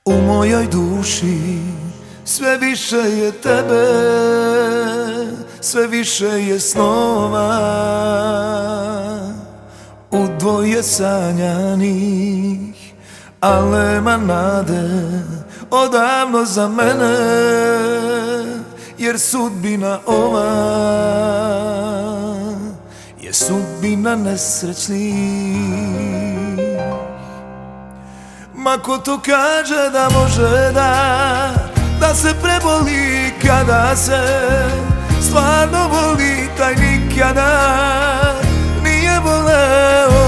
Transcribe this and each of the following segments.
U mojoj duši sve više je tebe, sve više je snova, u dvoje sanjanih, al nema nade odavno za mene, jer sudbina ova je sudbina nesrećnih. Ma ko to kaže da može da se preboli kada se stvarno voli, taj nikada nije voleo.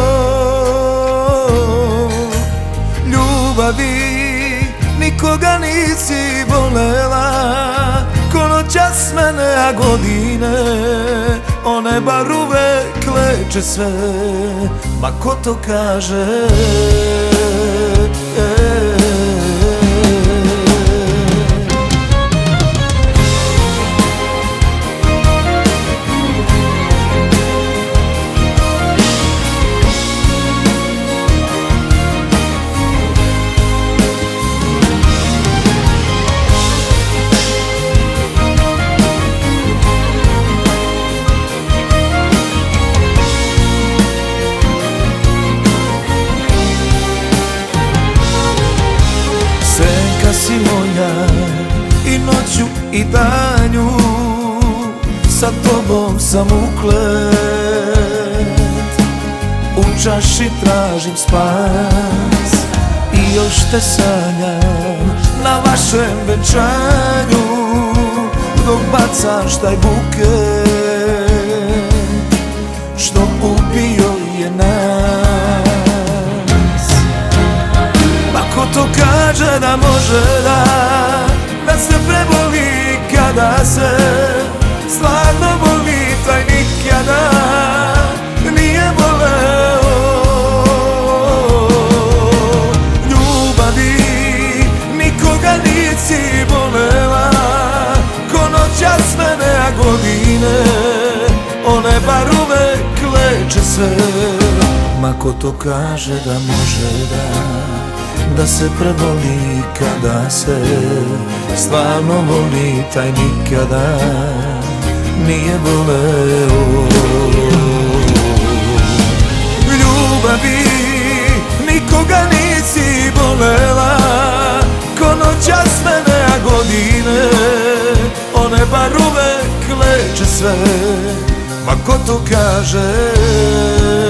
Ljubavi nikoga nisi volela, ko noćas mene, a godine one bar uvek leče sve. Ma ko to kaže? Senka si moja i noću i danju, sa tobom sam uklet. U čaši tražim spas i još te sanjam na vašem venčanju, dok bacaš taj buket što ubio je nas. Ko to kaže da može da se preboli kada se stvarno voli, taj nikada nije voleo. Ljubavi nikoga nisi volela, ko noćas mene, a godine one bar uvek leče sve. Ma ko to kaže da može da se preboli kada se stvarno voli, taj nikada nije voleo. Ljubavi nikoga nisi volela, ko noćas mene, a godine one bar uvek leče sve. Ma ko to kaže?